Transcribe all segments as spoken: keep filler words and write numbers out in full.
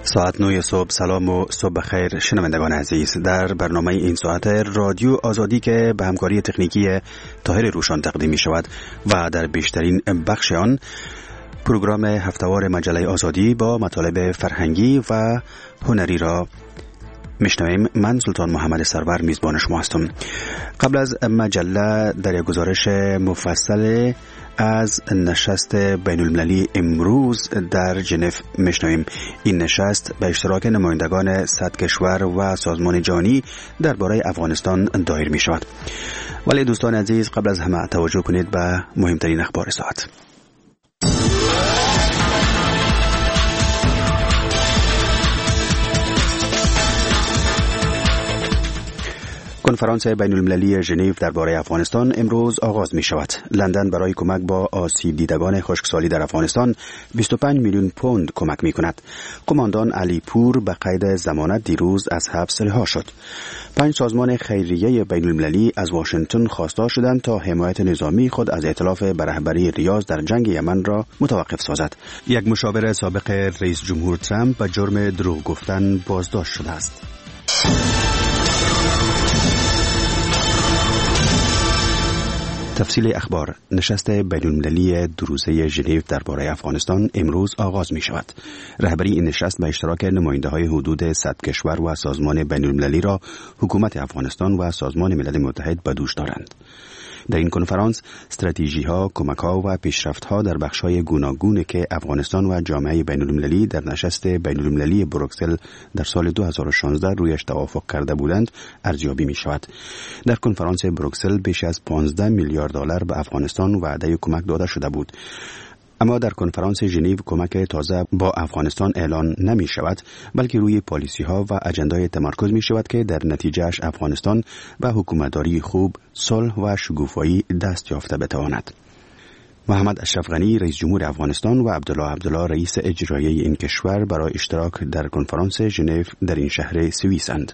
ساعت نه صبح. سلام و صبح بخیر شنوندگان عزیز. در برنامه این ساعت رادیو آزادی که به همکاری تکنیکی طاهر روشان تقدیم می شود و در بیشترین بخش آن پروگرام هفتهوار مجله آزادی با مطالب فرهنگی و هنری را میشنویم. من سلطان محمد سرور میزبان شما هستم. قبل از مجله در یک گزارش مفصل از نشست بین المللی امروز در ژنو میشنویم. این نشست به اشتراک نمایندگان صد کشور و سازمان جهانی درباره افغانستان دایر می شود. ولی دوستان عزیز، قبل از همه توجه کنید به مهمترین اخبار ساعت. کنفرانس بین المللی ژنو درباره افغانستان امروز آغاز می شود. لندن برای کمک با آسیب دیدگان خشکسالی در افغانستان بیست و پنج میلیون پوند کمک می کند. قماندان علی پور به قید ضمانت دیروز از حبس رها شد. پنج سازمان خیریه بین المللی از واشنگتن خواستار شدند تا حمایت نظامی خود از ائتلاف به رهبری ریاض در جنگ یمن را متوقف سازد. یک مشاور سابق رئیس جمهور ترامپ به جرم دروغ گفتن بازداشت شده است. تفصیل اخبار. نشست بین المللی دو روزه ژنو درباره افغانستان امروز آغاز می شود. رهبری این نشست به اشتراک نماینده های حدود صد کشور و سازمان بین المللی را حکومت افغانستان و سازمان ملل متحد به دوش دارند. در این کنفرانس استراتژی ها، کمک ها و پیشرفت ها در بخش های گوناگونی که افغانستان و جامعه بین المللی در نشست بین المللی بروکسل در سال دو هزار و شانزده رویش توافق کرده بودند ارزیابی می شود. در کنفرانس بروکسل بیش از پانزده میلیارد دلار به افغانستان وعده کمک داده شده بود. اما در کنفرانس ژنو کمک تازه با افغانستان اعلان نمی شود، بلکه روی پالیسی ها و اجندای تمرکز می شود که در نتیجهش افغانستان به حکومتداری خوب، صلح و شکوفایی دست یافته بتواند. محمد اشرف غنی رئیس جمهور افغانستان و عبدالله عبدالله رئیس اجرایی این کشور برای اشتراک در کنفرانس ژنو در این شهر سوئیسند.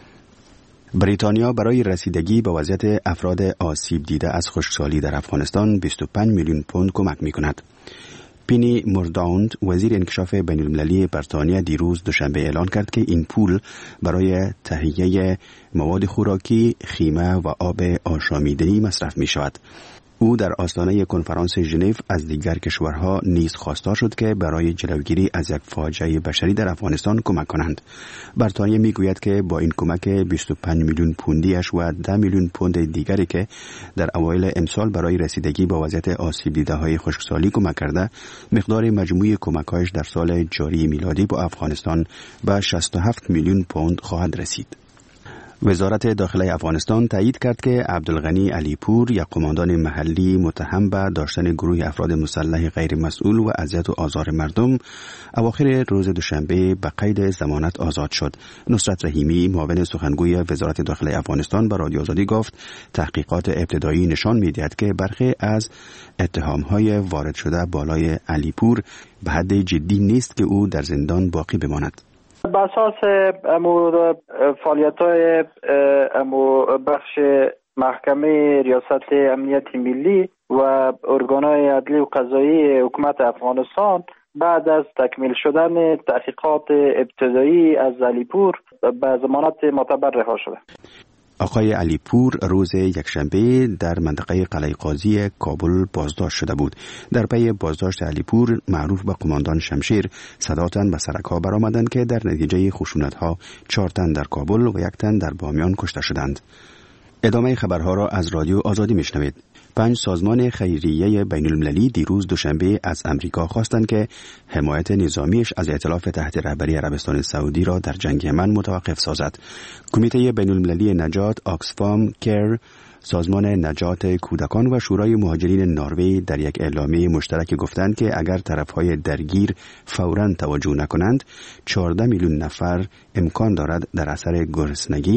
بریتانیا برای رسیدگی به وضعیت افراد آسیب دیده از خشکسالی در افغانستان بیست و پنج میلیون پوند کمک می کند. پینی مورداوند وزیر انکشاف بین المللی بریتانیا دیروز دوشنبه اعلان کرد که این پول برای تهیه مواد خوراکی، خیمه و آب آشامیدنی مصرف می شود. او در آستانه کنفرانس ژنو از دیگر کشورها نیز خواستار شد که برای جلوگیری از یک فاجعه بشری در افغانستان کمک کنند. بریتانیا میگوید که با این کمک بیست و پنج میلیون پوندیش و ده میلیون پوند دیگری که در اوایل امسال برای رسیدگی با وضعیت آسیب دیده های خشکسالی کمک کرده، مقدار مجموعی کمک‌هایش در سال جاری میلادی با افغانستان به شصت و هفت میلیون پوند خواهد رسید. وزارت داخله افغانستان تایید کرد که عبدالغنی علی پور، یک قماندان محلی متهم به داشتن گروه افراد مسلح غیر مسئول و اذیت و آزار مردم، اواخر روز دوشنبه به قید ضمانت آزاد شد. نصرت رحیمی، معاون سخنگوی وزارت داخله افغانستان، به رادیو آزادی گفت تحقیقات ابتدایی نشان می‌دهد که برخی از اتهام‌های وارد شده بالای علی پور به حد جدی نیست که او در زندان باقی بماند. به اساس امو فعالیت‌های امو بخش محکمه ریاست امنیت ملی و ارگان‌های عدلی و قضایی حکومت افغانستان بعد از تکمیل شدن تحقیقات ابتدایی از علی پور به ضمانت معتبر رها شده. آقای علی پور روز یکشنبه در منطقه قلعه قاضی کابل بازداشت شده بود. در پی بازداشت علی پور، معروف به قماندان شمشیر، صد تن به سرک‌ها برآمدند که در نتیجه خشونت‌ها چهار تن در کابل و یک تن در بامیان کشته شدند. ادامه خبرها را از رادیو آزادی میشنوید. پنج سازمان خیریه بین المللی دیروز دوشنبه از امریکا خواستند که حمایت نظامیش از ائتلاف تحت رهبری عربستان سعودی را در جنگ یمن متوقف سازد. کمیته بین المللی نجات، آکسفام، کیر، سازمان نجات کودکان و شورای مهاجرین نروژ در یک اعلامیه مشترک گفتند که اگر طرفهای درگیر فوراً توجه نکنند، چهارده میلیون نفر امکان دارد در اثر گرسنگی،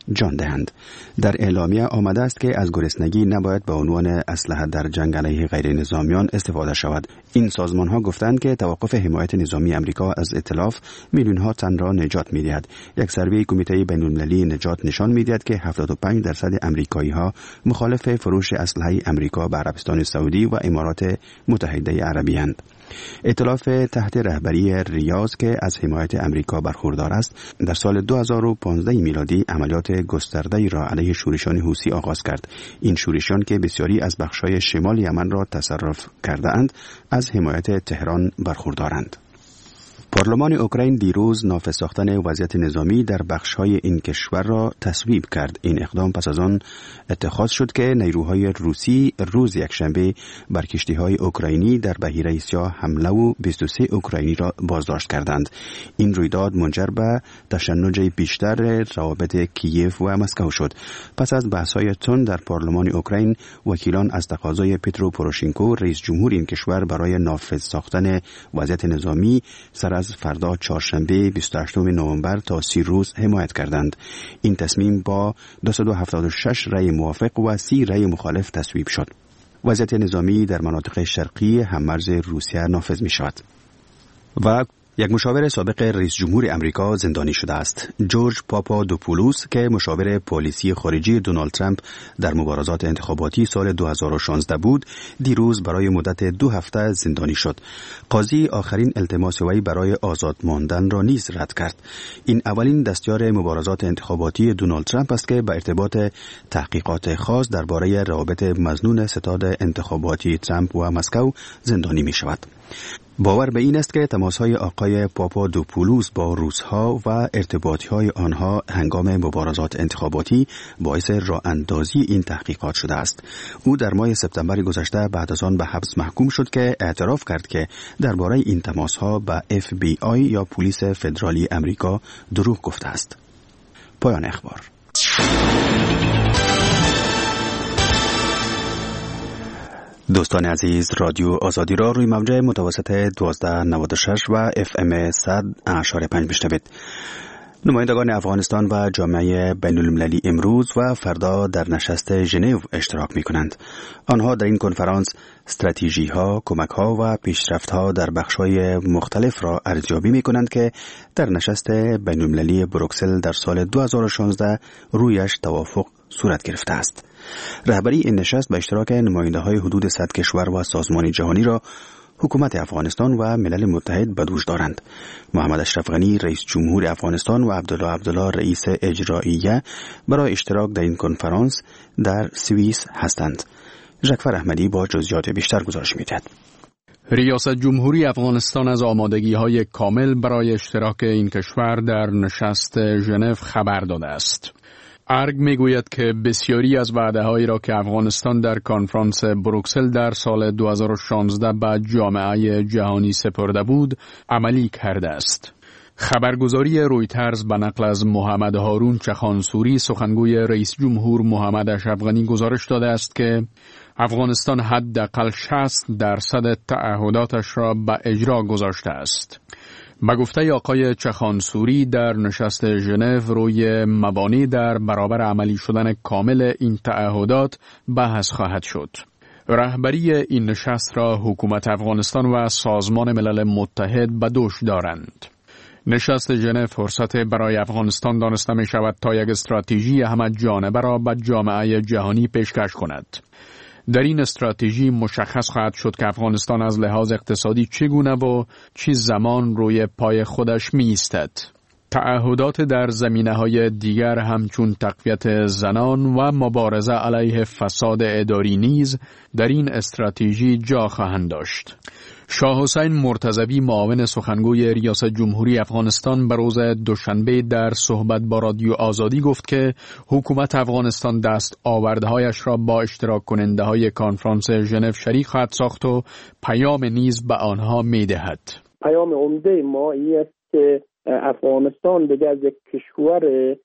جان دهند. در اعلامیه آمده است که از گرسنگی نباید به عنوان اسلحه در جنگ علیه غیر نظامیان استفاده شود. این سازمان ها گفتند که توقف حمایت نظامی امریکا از ائتلاف میلیون ها تن را نجات می‌دهد. یک سروی کمیته بین‌المللی نجات نشان می‌دهد که هفتاد و پنج درصد امریکایی ها مخالف فروش اسلحه امریکا به عربستان سعودی و امارات متحده عربی اند. ائتلاف تحت رهبری ریاض که از حمایت امریکا برخوردار است، در سال دو هزار و پانزده میلادی عملیات گسترده‌ای را علیه شورشیان حوثی آغاز کرد. این شورشیان که بسیاری از بخش‌های شمال یمن را تصرف کرده‌اند، از حمایت تهران برخوردارند. پارلمان اوکراین دیروز نافذ ساختن وضعیت نظامی در بخش‌های این کشور را تصویب کرد. این اقدام پس از آن اتخاذ شد که نیروهای روسی روز یکشنبه بر کشتی‌های اوکراینی در بحیره سیاه حمله و بیست و سه اوکراینی را بازداشت کردند. این رویداد منجر به تشنج بیشتر روابط کییف و مسکو شد. پس از بحث‌های تند در پارلمان اوکراین، وکیلان از تقاضای پترو پوروشنکو رئیس جمهور این کشور برای نافذ ساختن وضعیت نظامی سر از فردا چهارشنبه بیست و هشتم نوامبر تا سی روز حمایت کردند. این تصمیم با دویست و هفتاد و شش رأی موافق و سی رأی مخالف تصویب شد. وضعیت نظامی در مناطق شرقی هممرز روسیه نافذ می شود. و یک مشاور سابق رئیس جمهور امریکا زندانی شده است. جورج پاپادوپولوس که مشاور پالیسی خارجی دونالد ترامپ در مبارزات انتخاباتی سال دو هزار و شانزده بود، دیروز برای مدت دو هفته زندانی شد. قاضی آخرین التماس وی برای آزاد ماندن را نیز رد کرد. این اولین دستیار مبارزات انتخاباتی دونالد ترامپ است که به ارتباط تحقیقات خاص درباره روابط مظنون ستاد انتخاباتی ترامپ و مسکو زندانی می شود. باور به این است که تماس‌های آقای پاپادوپولوس با روس‌ها و ارتباطی‌های آنها هنگام مبارزات انتخاباتی باعث راه اندازی این تحقیقات شده است. او در ماه سپتامبر گذشته بعد از آن به حبس محکوم شد که اعتراف کرد که درباره این تماس‌ها به اف بی آی یا پلیس فدرالی امریکا دروغ گفته است. پایان اخبار. دوستان عزیز، رادیو آزادی را روی موج متوسط دوازده نود و شش و اف ام صد اشاره پنج میشنوید. نمایندگان افغانستان و جامعه بین المللی امروز و فردا در نشست ژنو اشتراک می کنند. آنها در این کنفرانس استراتژی ها، کمک ها و پیشرفت ها در بخش های مختلف را ارزیابی می کنند که در نشست بین المللی بروکسل در سال دو هزار و شانزده رویش توافق صورت گرفته است. رهبری این نشست به اشتراک نماینده های حدود صد کشور و سازمان جهانی را حکومت افغانستان و ملل متحد به دوش دارند. محمد اشرف غنی رئیس جمهور افغانستان و عبدالله عبدالله رئیس اجراییه برای اشتراک در این کنفرانس در سوئیس هستند. ژکفر احمدی با جزئیات بیشتر گزارش می‌دهد. ریاست جمهوری افغانستان از آمادگی‌های کامل برای اشتراک این کشور در نشست ژنو خبر داده است. ارگ میگوید که بسیاری از وعده‌هایی را که افغانستان در کنفرانس بروکسل در سال دو هزار و شانزده به جامعه جهانی سپرده بود عملی کرده است. خبرگزاری رویترز به نقل از محمد هارون چخانسوری سخنگوی رئیس جمهور محمد اشرف غنی گزارش داده است که افغانستان حداقل شصت درصد تعهداتش را به اجرا گذاشته است. به گفته آقای چخانسوری در نشست ژنو روی مبانی در برابر عملی شدن کامل این تعهدات بحث خواهد شد. رهبری این نشست را حکومت افغانستان و سازمان ملل متحد به دوش دارند. نشست ژنو فرصت برای افغانستان دانسته می شود تا یک استراتژی همه جانبه را به جامعه جهانی پیشکش کند. در این استراتژی مشخص خواهد شد که افغانستان از لحاظ اقتصادی چگونه و چه زمان روی پای خودش می ایستد. تعهدات در زمینه‌های دیگر همچون تقویت زنان و مبارزه علیه فساد اداری نیز در این استراتژی جا خواهند داشت. شاه حسین مرتضوی معاون سخنگوی ریاست جمهوری افغانستان به روز دوشنبه در صحبت با رادیو آزادی گفت که حکومت افغانستان دست آوردهایش را با اشتراک کننده های کنفرانس ژنو شریک خواهد ساخت و پیام نیز به آنها می دهد. پیام عمده ما این است که افغانستان دیگر از یک کشور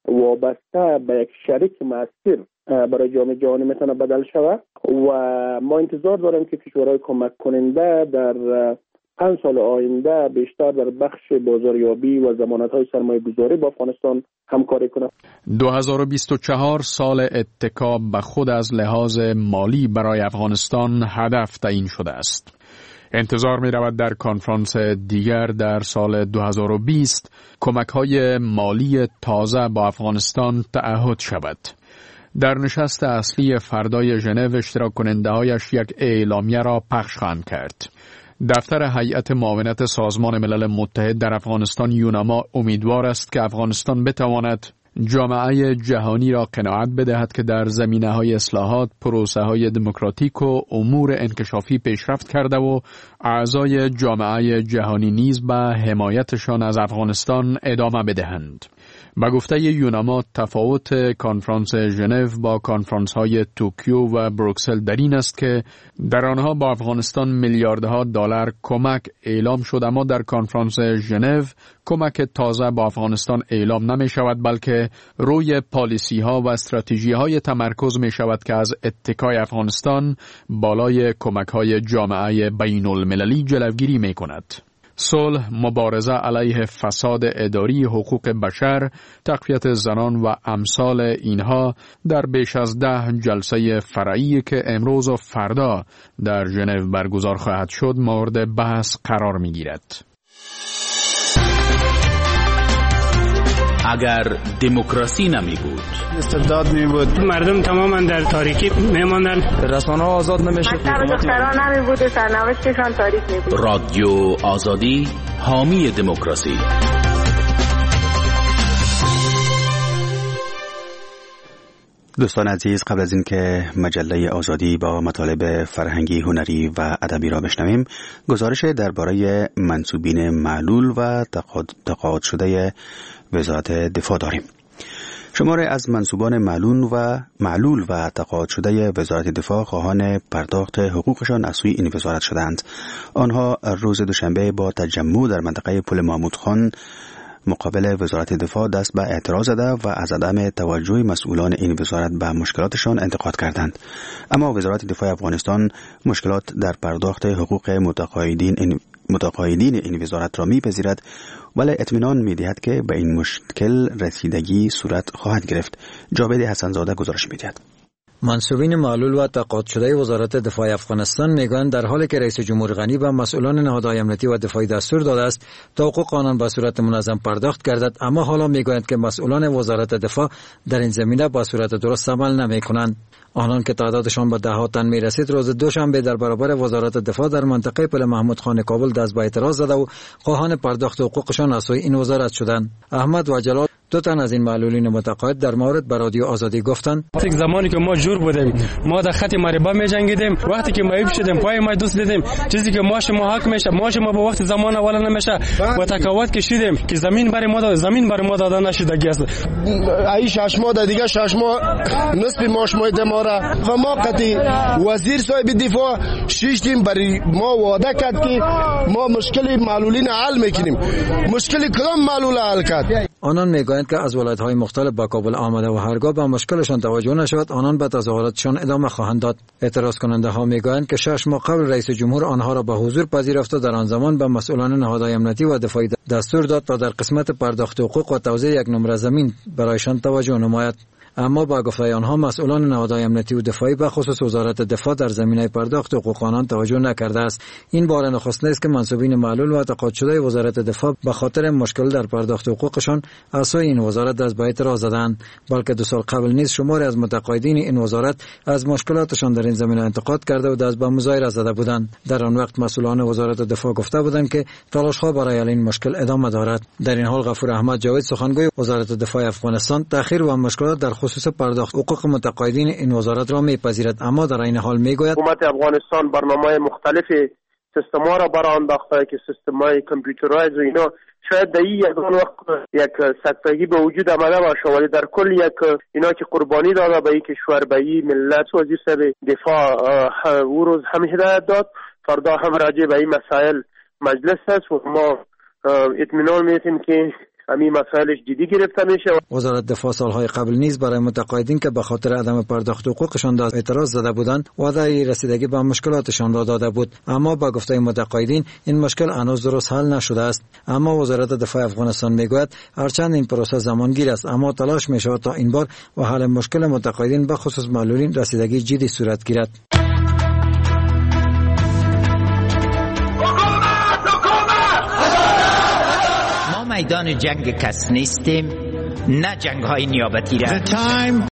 وابسته به یک شریک مؤثر برای جامعه جهانی میتونه بدل شود و ما انتظار داریم که کشورهای کمک کننده در پنج سال آینده بیشتر در بخش بازاریابی و ضمانت‌های سرمایه‌گذاری با افغانستان همکاری کنه. دو هزار و بیست و چهار سال اتکا به خود از لحاظ مالی برای افغانستان هدف تعیین شده است. انتظار می رود در کنفرانس دیگر در سال دو هزار و بیست کمک‌های مالی تازه با افغانستان تعهد شود. در نشست اصلی فردای ژنو اشتراک کننده‌هایش یک اعلامیه را پخش خواهند کرد. دفتر هیئت معاونت سازمان ملل متحد در افغانستان یوناما امیدوار است که افغانستان بتواند جامعه جهانی را قناعت بدهد که در زمینه‌های اصلاحات، پروسه‌های دموکراتیک و امور انکشافی پیشرفت کرده و اعضای جامعه جهانی نیز به حمایتشان از افغانستان ادامه بدهند. با گفته یوناما تفاوت کنفرانس ژنو با کنفرانس‌های توکیو و بروکسل در این است که در آنها با افغانستان میلیاردها دلار کمک اعلام شد، اما در کنفرانس ژنو کمک تازه با افغانستان اعلام نمی شود، بلکه روی پالیسی ها و استراتژی های تمرکز می شود که از اتکای افغانستان بالای کمک های جامعه بین المللی جلوگیری می کند. صلح، مبارزه علیه فساد اداری، حقوق بشر، تقویت زنان و امثال اینها در بیش از ده جلسه فرعی که امروز و فردا در ژنو برگزار خواهد شد مورد بحث قرار می گیرد. اگر دموکراسی نمی بود، استبداد می بود، مردم تماما در تاریکی می ماندن، رسانه ها آزاد نمی شد، مکتب دختران نمی بود، سرنوشتشان تاریک می بود. رادیو آزادی حامی دموکراسی. دوستان عزیز، قبل از اینکه مجله آزادی با مطالب فرهنگی، هنری و ادبی را بشنویم، گزارش درباره منسوبین معلول و تقاعد شده وزارت دفاع داریم. شماری از منسوبان معلول و معلول و تقاعد شده وزارت دفاع خواهان پرداخت حقوقشان از سوی این وزارت شدند. آنها روز دوشنبه با تجمع در منطقه پل محمود خان مقابل وزارت دفاع دست به اعتراض زده و از عدم توجه مسئولان این وزارت به مشکلاتشان انتقاد کردند. اما وزارت دفاع افغانستان مشکلات در پرداخت حقوق متقاعدین این متقاعدین این وزارت را می‌پذیرد، ولی اطمینان می‌دهد که به این مشکل رسیدگی صورت خواهد گرفت. جاوید حسن‌زاده گزارش می‌دهد. منسوبین معلول و تقاعد شده وزارت دفاع افغانستان میگویند در حالی که رئیس جمهور غنی به مسئولان نهادهای امنیتی و دفاعی دستور داده است تا حقوق آنان به صورت منظم پرداخت گردد، اما حالا میگویند که مسئولان وزارت دفاع در این زمینه به صورت درست عمل نمیکنند. آنان که تعدادشان به ده ها تن می رسید روز دوشنبه در برابر وزارت دفاع در منطقه پل محمود خان کابل دست به اعتراض زده و خواهان پرداخت حقوقشان از سوی این وزارت شدند. احمد و جلال دو تن از این معلولین متقاعد در مورد به رادیو آزادی گفتند: وقتی زمانی که ما جور بودیم، ما در خط مریبا می جنگیدیم، وقتی که مایب شدیم پای ما دوست دیدیم، چیزی که ماش ما حق میشه، ماش ما به وقت زمان اول نمیشه، با تقاعد کشیدیم که زمین برای ما داد، زمین برای ما داده نشده است. ای شش ماه دیگه شش ماه نصف ماش ما دماره و ما قطعی وزیر صاحب دفاع شیشتیم برای ما وعده کرد که ما مشکل معلولین حل میکنیم. مشکل کدام معلول حل کرد؟ آنان میگویند که از ولایت‌های مختلف به کابل آمده و هرگاه به مشکلشان توجه نشود آنان به تظاهراتشان ادامه خواهند داد. اعتراض کننده ها میگویند که شش ماه قبل رئیس جمهور آنها را به حضور پذیرفت و در آن زمان به مسئولان نهادهای امنیتی و دفاعی دستور داد تا در قسمت پرداخت حقوق و توزیع یک نمره زمین برایشان توجه نماید. اما با گفته آنها مسئولان نهادهای امنیتی و دفاعی به خصوص وزارت دفاع در زمینه پرداخت حقوق آنان توجه نکرده است. این بار نخست نیست که منسوبین معلول و تقاعد شده وزارت دفاع به خاطر مشکل در پرداخت حقوقشان از سوی این وزارت دست به اعتراض زدند، بلکه دو سال قبل نیز شماری از متقاعدین این وزارت از مشکلاتشان در این زمینه انتقاد کرده و دست به مظاهره زده بودند. در آن وقت مسئولان وزارت دفاع گفته بودند که تلاش‌ها برای حل این مشکل ادامه دارد. در این حال غفور احمد جاوید سخنگوی وزارت دفاع افغانستان تأخیر و مشکلات در خصوص پرداخت حقوق متقاعدین این وزارت را میپذیرد، اما در این حال میگوید حکومت افغانستان برنامه‌های مختلفی سیستم‌ها را برای انداخته که سیستم‌های کامپیوترایز و اینا شاید در این یگان وقت یک سکتگی به وجود آمده باشه، ولی در کل یک اینا که قربانی داده به این کشور، به این ملت، وزیر صاحب دفاع او روز هم هدایت داد، فردا هم راجع به این مسائل مجلس است و ما اطمینان میتیم که همین مسائلش جدی گرفته میشه. وزارت دفاع سالهای قبل نیز برای متقاعدین که به خاطر عدم پرداخت حقوقشان در اعتراض زده بودند وعده رسیدگی به مشکلاتشان را داده بود، اما با گفته متقاعدین این مشکل هنوز درست حل نشده است. اما وزارت دفاع افغانستان میگوید هرچند این پروسه زمانگیر است اما تلاش میشود تا این بار و حل مشکل متقاعدین به خصوص معلولین رسیدگی جدی صورت گیرد. ما میدان جنگ کس نیستیم، نه جنگ های نیابتی را.